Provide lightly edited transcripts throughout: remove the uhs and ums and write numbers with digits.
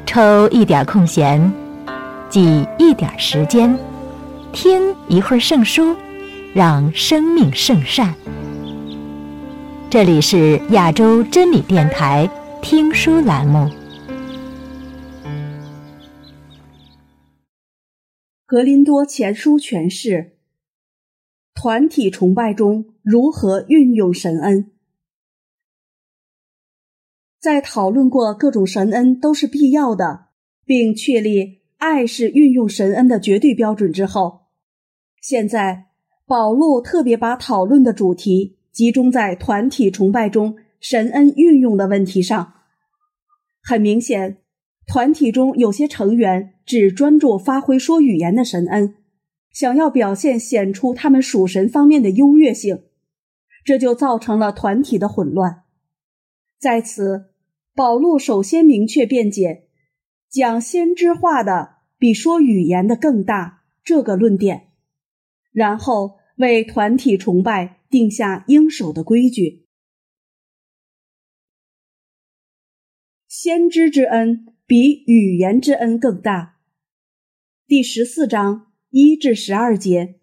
抽一点空闲，挤一点时间，听一会儿圣书，让生命圣善。这里是亚洲真理电台听书栏目。 格林多前书诠释：团体崇拜中如何运用神恩。在讨论过各种神恩都是必要的，并确立爱是运用神恩的绝对标准之后，现在保禄特别把讨论的主题集中在团体崇拜中神恩运用的问题上。很明显，团体中有些成员只专注发挥说语言的神恩，想要表现显出他们属神方面的优越性，这就造成了团体的混乱。在此，保禄首先明确辩解讲先知话的比说语言的更大这个论点，然后为团体崇拜定下应守的规矩。先知之恩比语言之恩更大。第14章1至12节，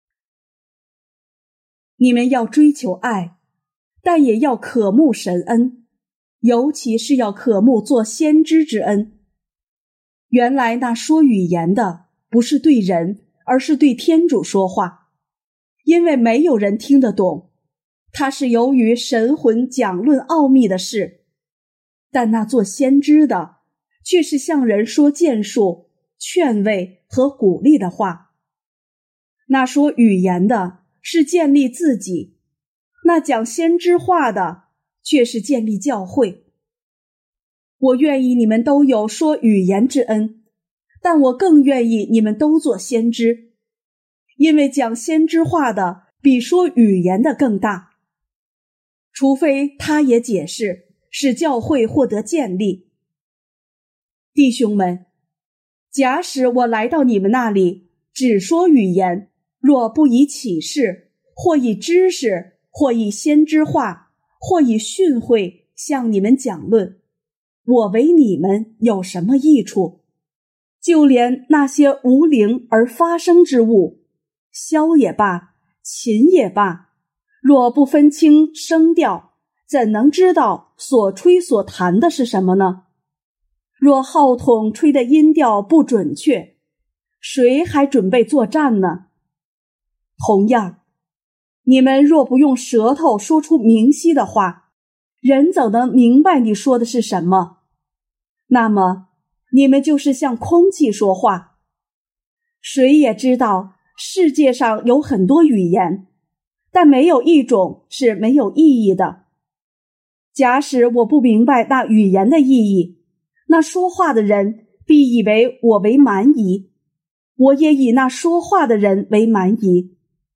你们要追求爱，但也要渴慕神恩，尤其是要渴慕做先知之恩。原来那说语言的不是对人，而是对天主说话，因为没有人听得懂，它是由于神魂讲论奥秘的事。但那做先知的却是向人说建树、劝慰和鼓励的话。那说语言的是建立自己，那讲先知话的却是建立教会。我愿意你们都有说语言之恩，但我更愿意你们都做先知，因为讲先知话的比说语言的更大，除非他也解释，使教会获得建立。弟兄们，假使我来到你们那里，只说语言，若不以启示，或以知识，或以先知话，或以训诲向你们讲论，我为你们有什么益处？就连那些无灵而发声之物，箫也罢，琴也罢，若不分清声调，怎能知道所吹所弹的是什么呢？若号筒吹的音调不准确，谁还准备作战呢？同样，你们若不用舌头说出明晰的话，人怎能明白你说的是什么？那么，你们就是向空气说话。谁也知道世界上有很多语言，但没有一种是没有意义的。假使我不明白那语言的意义，那说话的人必以为我为蛮夷，我也以那说话的人为蛮夷。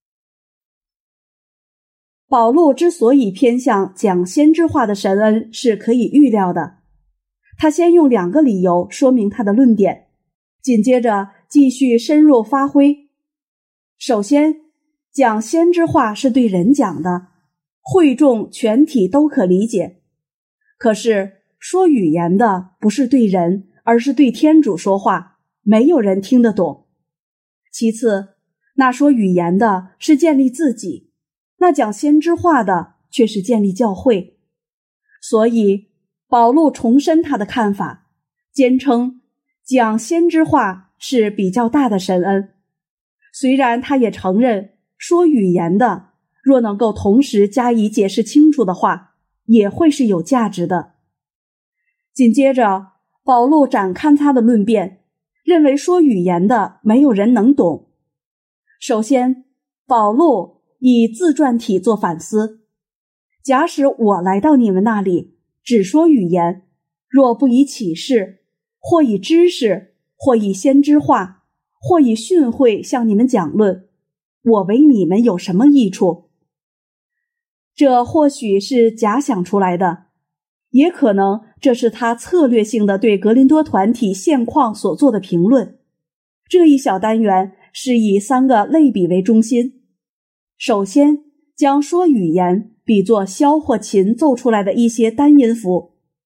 保禄之所以偏向讲先知话的神恩是可以预料的，他先用2个理由说明他的论点，紧接着继续深入发挥。首先，讲先知话是对人讲的，会众全体都可理解。可是说语言的不是对人，而是对天主说话，没有人听得懂。其次，那说语言的是建立自己，那讲先知话的却是建立教会。所以保禄重申他的看法，坚称讲先知话是比较大的神恩。虽然他也承认说语言的若能够同时加以解释清楚的话，也会是有价值的。紧接着，保禄展开他的论辩，认为说语言的没有人能懂。首先，保禄以自传体做反思。假使我来到你们那里，只说语言，若不以启示，或以知识，或以先知话，或以训诲向你们讲论，我为你们有什么益处？这或许是假想出来的，也可能这是他策略性的对格林多团体现况所做的评论。这一小单元是以3个类比为中心。首先，将说语言比作箫或琴奏出来的一些单音符，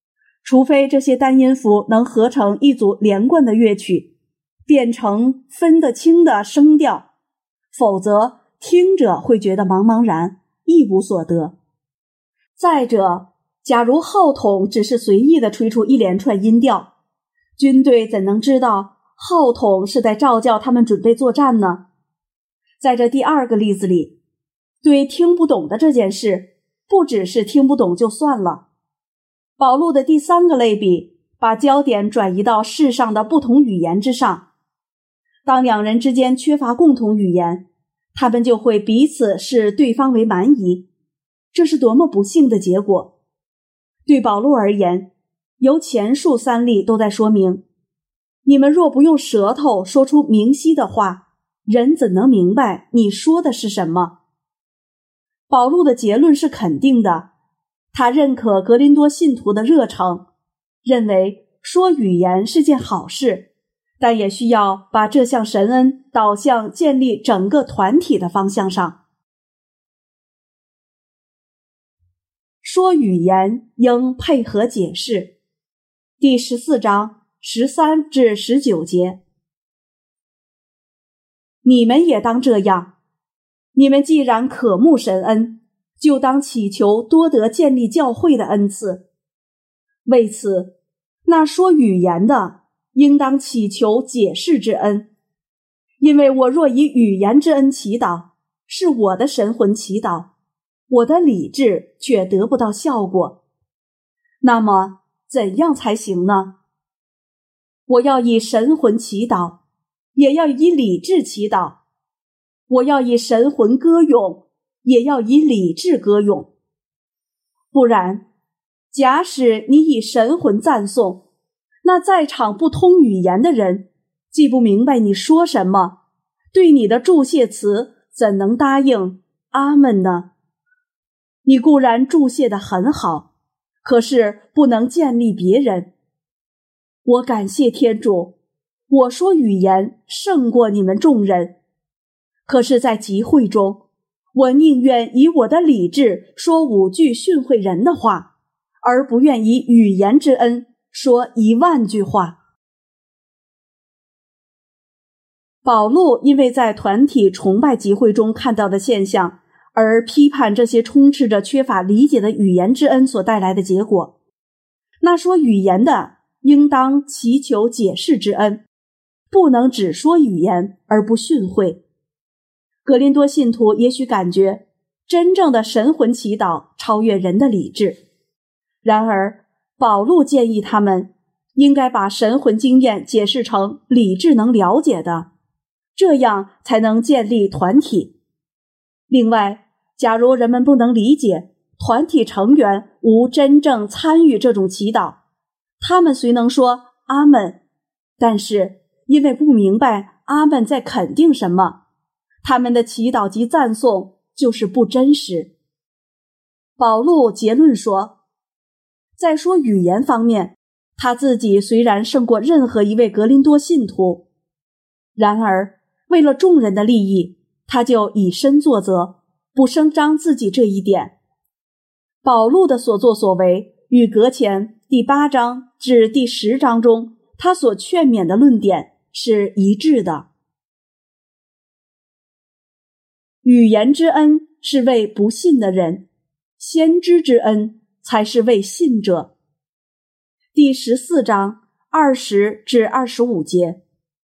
除非这些单音符能合成一组连贯的乐曲，变成分得清的声调，否则听者会觉得茫茫然，一无所得。再者，假如号筒只是随意地吹出一连串音调，军队怎能知道号筒是在召叫他们准备作战呢？在这第二个例子里，对听不懂的这件事，不只是听不懂就算了。保禄的第三个类比，把焦点转移到世上的不同语言之上。当两人之间缺乏共同语言，他们就会彼此视对方为蛮夷，这是多么不幸的结果。对保禄而言，由前述3例都在说明，你们若不用舌头说出明晰的话，人怎能明白你说的是什么？保禄的结论是肯定的，他认可格林多信徒的热诚，认为说语言是件好事，但也需要把这项神恩导向建立整个团体的方向上。说语言应配合解释。第14章13至19节。你们也当这样，你们既然渴慕神恩，就当祈求多得建立教会的恩赐。为此，那说语言的应当祈求解释之恩，因为我若以语言之恩祈祷，是我的神魂祈祷，我的理智却得不到效果。那么怎样才行呢？我要以神魂祈祷，也要以理智祈祷；我要以神魂歌咏，也要以理智歌咏。不然，假使你以神魂赞颂，那在场不通语言的人既不明白你说什么，对你的祝谢词怎能答应阿们呢？你固然祝谢得很好，可是不能建立别人。我感谢天主，我说语言胜过你们众人，可是在集会中，我宁愿以我的理智说5句训诲人的话，而不愿以语言之恩说10000句话。保禄因为在团体崇拜集会中看到的现象，而批判这些充斥着缺乏理解的语言之恩所带来的结果。那说语言的应当祈求解释之恩，不能只说语言而不训诲。格林多信徒也许感觉真正的神魂祈祷超越人的理智，然而保禄建议他们应该把神魂经验解释成理智能了解的，这样才能建立团体。另外，假如人们不能理解团体成员无真正参与这种祈祷，他们虽能说阿们，但是因为不明白阿们在肯定什么，他们的祈祷及赞颂就是不真实。保禄结论说，在说语言方面，他自己虽然胜过任何一位格林多信徒，然而为了众人的利益，他就以身作则，不声张自己这一点。保禄的所作所为与格前第8章至第10章中他所劝勉的论点是一致的。语言之恩是为不信的人，先知之恩才是为信者。第14章20至25节。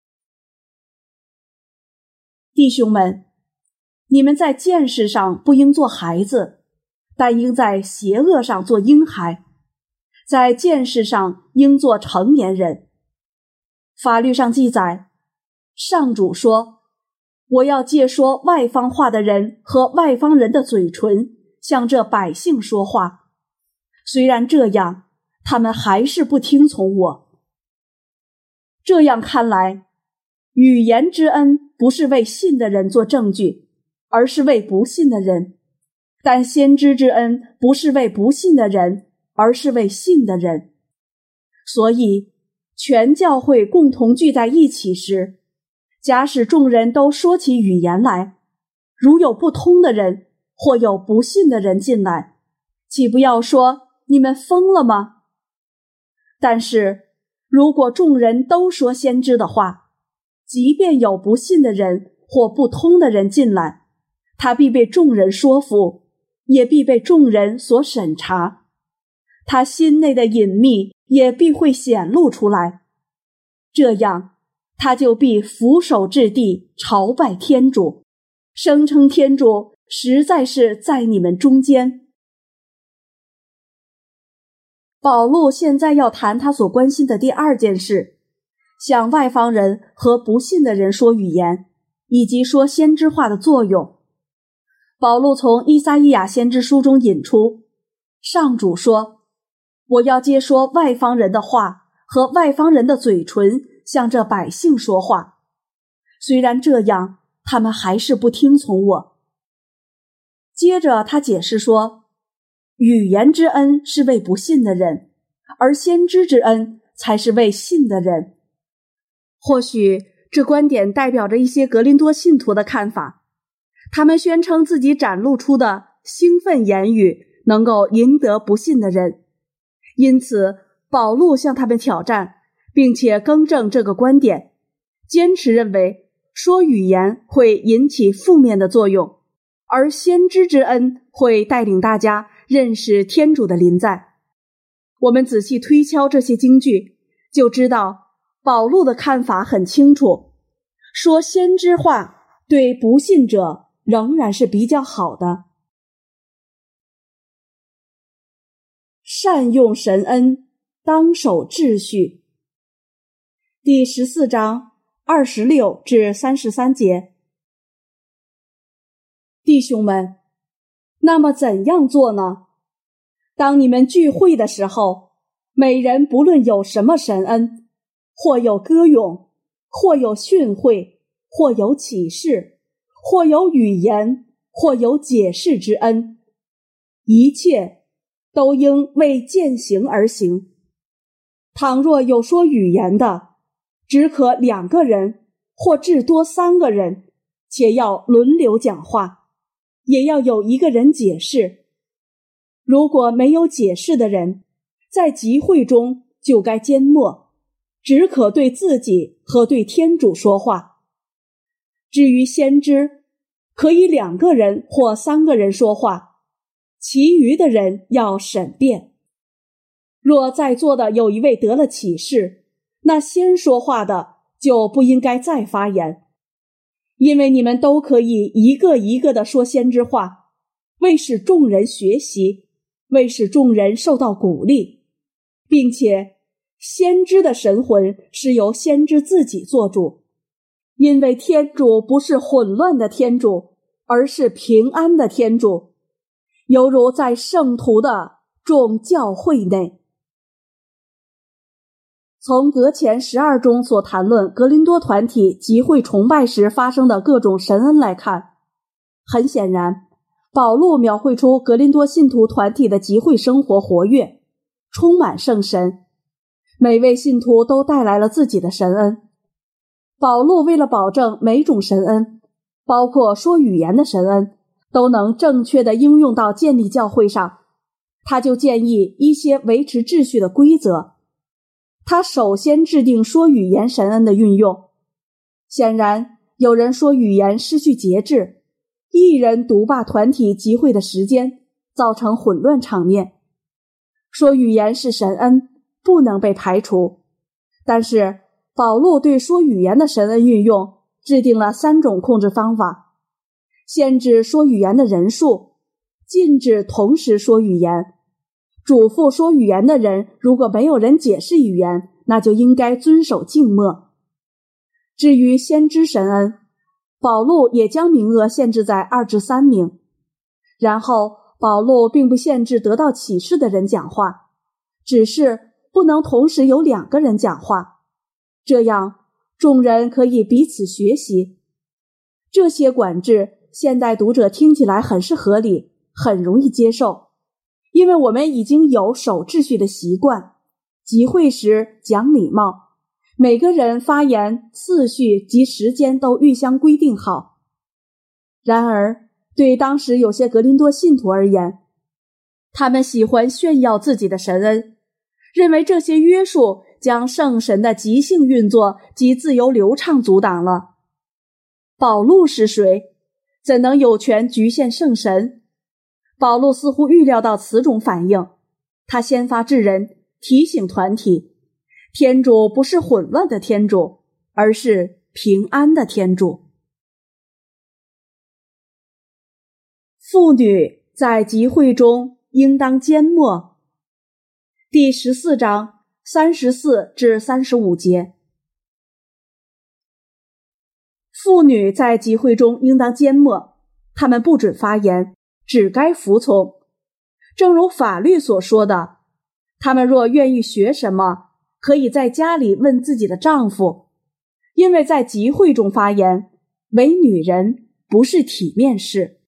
弟兄们，你们在见识上不应做孩子，但应在邪恶上做婴孩，在见识上应做成年人。法律上记载，上主说，我要借说外方话的人和外方人的嘴唇，向这百姓说话。虽然这样，他们还是不听从我。这样看来，语言之恩不是为信的人做证据，而是为不信的人；但先知之恩不是为不信的人，而是为信的人。所以，全教会共同聚在一起时，假使众人都说起语言来，如有不通的人或有不信的人进来，岂不要说你们疯了吗？ 但是如果众人都说先知的话，即便有不信的人或不通的人进来，他必被众人说服，也必被众人所审查，他心内的隐秘也必会显露出来，这样他就必俯首至地朝拜天主，声称天主实在是在你们中间。保禄现在要谈他所关心的第二件事，向外方人和不信的人说语言，以及说先知话的作用。保禄从依撒意亚先知书中引出，上主说，我要接说外方人的话和外方人的嘴唇向这百姓说话，虽然这样，他们还是不听从我。接着他解释说，语言之恩是为不信的人，而先知之恩才是为信的人。或许这观点代表着一些格林多信徒的看法，他们宣称自己展露出的兴奋言语能够赢得不信的人，因此保禄向他们挑战，并且更正这个观点，坚持认为说语言会引起负面的作用，而先知之恩会带领大家认识天主的临在。我们仔细推敲这些经句，就知道保禄的看法很清楚，说先知话对不信者仍然是比较好的。善用神恩，当守秩序。第14章26至33节。弟兄们，那么怎样做呢？当你们聚会的时候，每人不论有什么神恩，或有歌咏，或有训诲，或有启示，或有语言，或有解释之恩，一切都应为践行而行。倘若有说语言的，只可2个人，或至多3个人，且要轮流讲话，也要有一个人解释。如果没有解释的人，在集会中就该缄默，只可对自己和对天主说话。至于先知，可以2个人或3个人说话，其余的人要审辩。若在座的有一位得了启示，那先说话的就不应该再发言，因为你们都可以一个一个地说先知话，为使众人学习，为使众人受到鼓励，并且先知的神魂是由先知自己做主，因为天主不是混乱的天主，而是平安的天主，犹如在圣徒的众教会内。从格前12中所谈论格林多团体集会崇拜时发生的各种神恩来看，很显然，保禄描绘出格林多信徒团体的集会生活活跃，充满圣神，每位信徒都带来了自己的神恩。保禄为了保证每种神恩，包括说语言的神恩，都能正确地应用到建立教会上，他就建议一些维持秩序的规则。他首先制定说语言神恩的运用。显然，有人说语言失去节制，一人独霸团体集会的时间，造成混乱场面。说语言是神恩，不能被排除。但是，保禄对说语言的神恩运用制定了3种控制方法：限制说语言的人数，禁止同时说语言，嘱咐说语言的人，如果没有人解释语言，那就应该遵守静默。至于先知神恩，保禄也将名额限制在2至3名。然后，保禄并不限制得到启示的人讲话，只是不能同时有2个人讲话，这样众人可以彼此学习。这些管制，现代读者听起来很是合理，很容易接受，因为我们已经有守秩序的习惯，集会时讲礼貌，每个人发言次序及时间都预先规定好。然而，对当时有些格林多信徒而言，他们喜欢炫耀自己的神恩， 认为这些约束将圣神的即兴运作及自由流畅阻挡了。保禄是谁？怎能有权局限圣神？保禄似乎预料到此种反应，他先发制人，提醒团体，天主不是混乱的天主，而是平安的天主。妇女在集会中应当缄默。第14章34至35节。妇女在集会中应当缄默，她们不准发言，只该服从。正如法律所说的，她们若愿意学什么，可以在家里问自己的丈夫，因为在集会中发言，为女人不是体面事。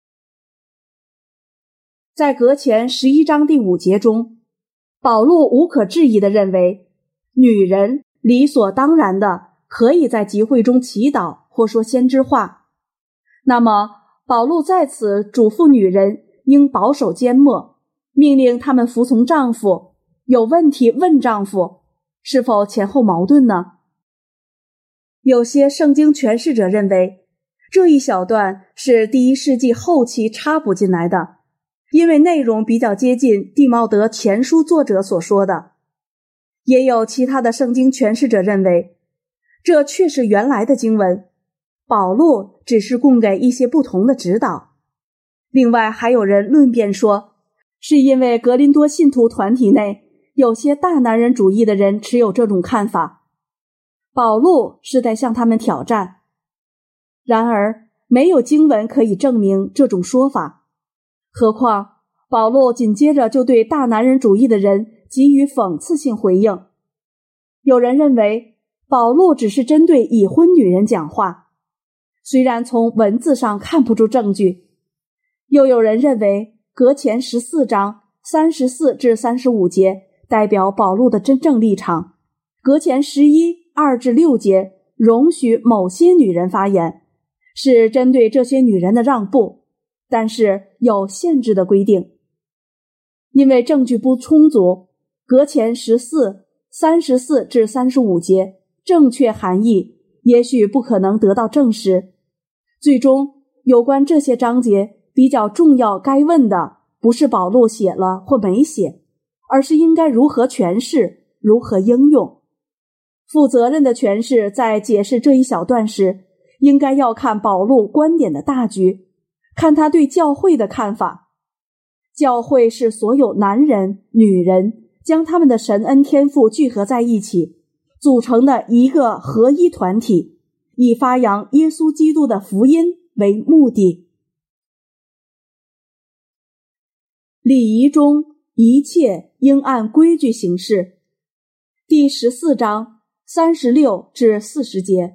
在格前11章第5节中，保禄无可置疑地认为，女人理所当然的可以在集会中祈祷或说先知话。那么，保禄在此嘱咐女人应保守缄默，命令她们服从丈夫，有问题问丈夫，是否前后矛盾呢？有些圣经诠释者认为，这一小段是第1世纪后期插补进来的，因为内容比较接近蒂茂德前书作者所说的。也有其他的圣经诠释者认为，这却是原来的经文，保禄只是供给一些不同的指导。另外还有人论辩说，是因为格林多信徒团体内有些大男人主义的人持有这种看法，保禄是在向他们挑战。然而没有经文可以证明这种说法，何况保禄紧接着就对大男人主义的人给予讽刺性回应。有人认为保禄只是针对已婚女人讲话，虽然从文字上看不出证据。又有人认为格前14章34至35节代表保禄的真正立场，格前11 2至6节容许某些女人发言，是针对这些女人的让步，但是有限制的规定。因为证据不充足，格前14 34至35节正确含义也许不可能得到证实。最终有关这些章节比较重要该问的不是保禄写了或没写，而是应该如何诠释，如何应用。负责任的诠释在解释这一小段时，应该要看保禄观点的大局，看他对教会的看法。教会是所有男人、女人将他们的神恩天赋聚合在一起，组成的一个合一团体，以发扬耶稣基督的福音为目的。礼仪中一切应按规矩行事。第14章36至40节。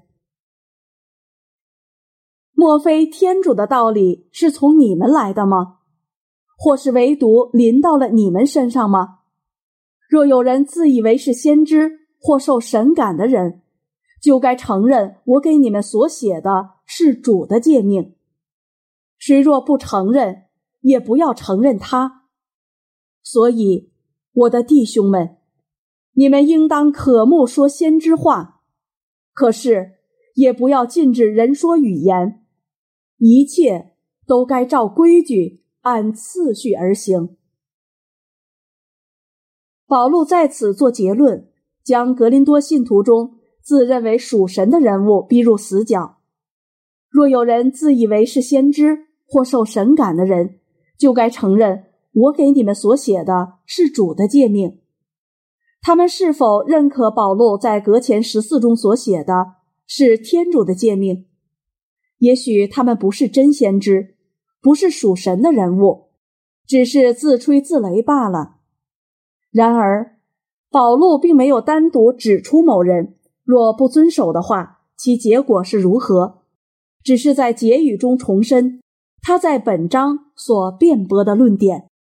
莫非天主的道理是从你们来的吗？或是唯独临到了你们身上吗？若有人自以为是先知或受神感的人，就该承认我给你们所写的是主的诫命。谁若不承认，也不要承认他。所以，我的弟兄们，你们应当渴慕说先知话，可是也不要禁止人说语言，一切都该照规矩按次序而行。保禄在此做结论，将格林多信徒中自认为属神的人物逼入死角。若有人自以为是先知或受神感的人，就该承认我给你们所写的是主的诫命。他们是否认可保禄在格前14中所写的是天主的诫命？也许他们不是真先知，不是属神的人物，只是自吹自擂罢了。然而，保禄并没有单独指出某人，若不遵守的话，其结果是如何，只是在结语中重申他在本章所辩驳的论点。